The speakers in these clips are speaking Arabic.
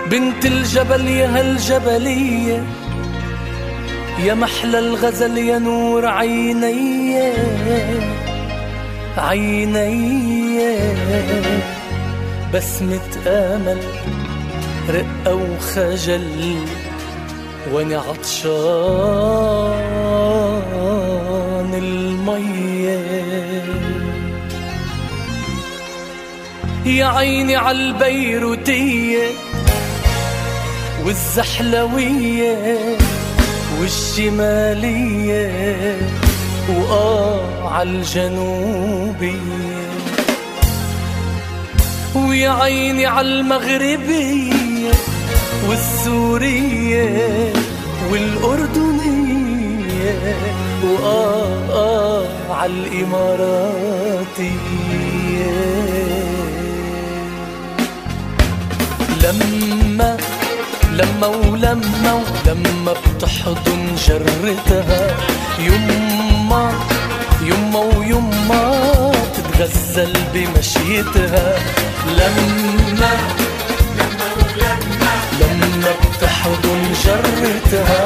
بنت الجبل يا هالجبلية، يا محلى الغزل يا نور عيني عيني، بسمة آمل رقة وخجل وانا عطشان المية. يا عيني عالبيروتية والزحلوية والشمالية عالجنوبية، ويا عيني عالمغربية والسورية والأردنية عالإماراتية. لما بتحضن جرتها يما يما ويما تتغزل بمشيتها. لما بتحضن جرتها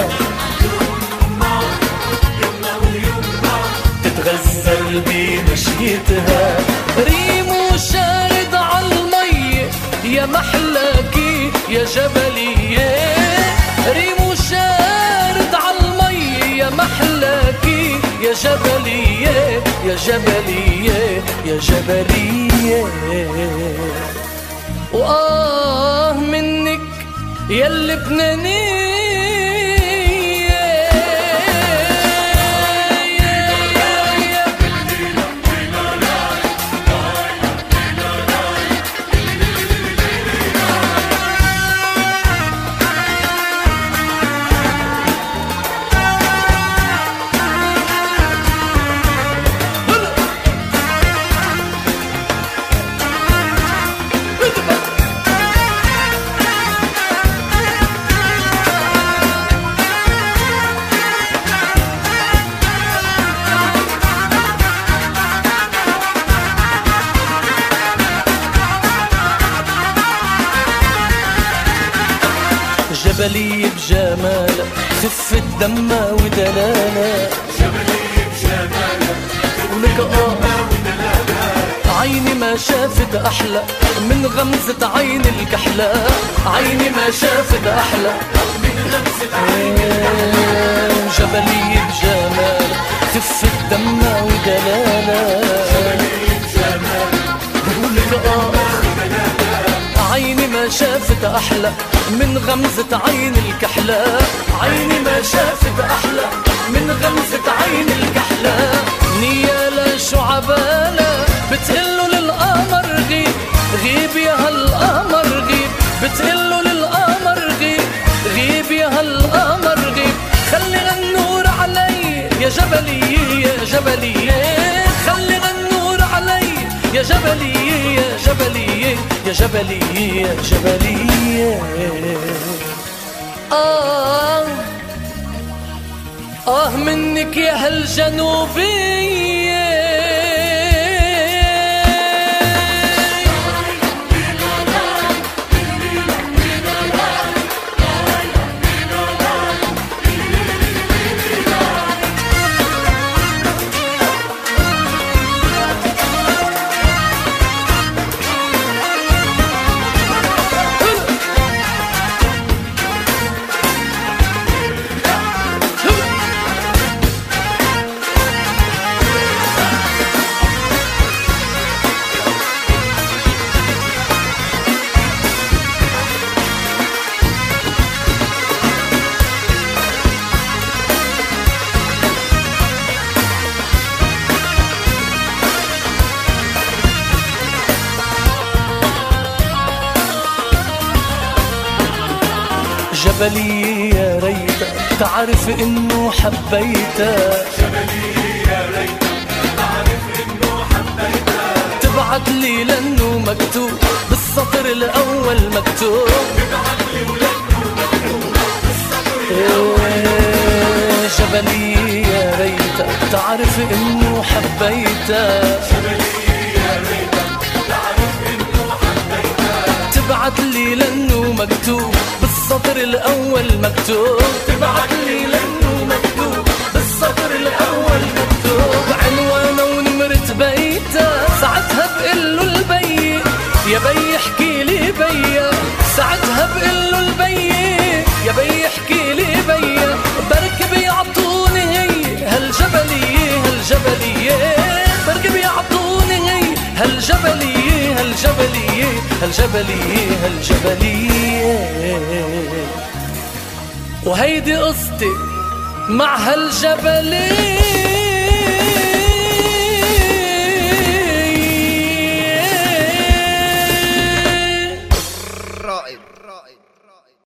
يما ويما تتغزل بمشيتها. ريمو شارد عالمي يا محلاكي يا جبلية، ريمو شارد عالمي يا محلاكي يا جبلية يا جبلية يا جبلية. منك يا اللبنانية. جبلية بجمالك خفة دمها ودلالة، جبلية بجمالك ولك ودلالة. عيني ما شافت أحلى من غمزة عين الكحلة، عيني ما شافت أحلى من غمزة عين الكحلة. جبلية بجمالك خفة دمها ودلالة، جبلية بجمالك ولك عيني ما شافت أحلى من غمزة عين الكحلة، عيني ما شافت أحلى من غمزة عين الكحلة. نيالة شعبالة بتقلوا للقمر غيب غيب يا هالقمر غيب، بتقلوا للقمر غيب غيب يا هالقمر غيب. خلي النور علي يا جبلية يا جبلية، خلي النور علي يا جبلية يا جبلية يا جبلية يا جبلية. منك يا هالجنوبية. جبلية يا ريتك تعرف انه حبيتك، جبلية يا ريتك تعرف انه حبيتك. تبعت لي لانه مكتوب بالسطر الاول مكتوب، تبعت لي ولانه مكتوب بالسطر الاول. جبلية يا ريتك تعرف انه حبيتك، جبلية يا ريتك تعرف انه حبيتك. تبعتلي لأنه مكتوب بالسطر الأول مكتوب، تبعتلي لأنه مكتوب بالسطر الأول مكتوب. عنوانه ونمرة بيته ساعتها بقله البي يا بي احكي لي بيا، ساعتها بقله البي يا بي احكي لي بيا، بركي بيعطوني هي هالجبلية هالجبلية، بركي بيعطوني هي هالجبلية هالجبلية هالجبلية هالجبلية. وهيدي قصتي مع هالجبلية. رائد رائد.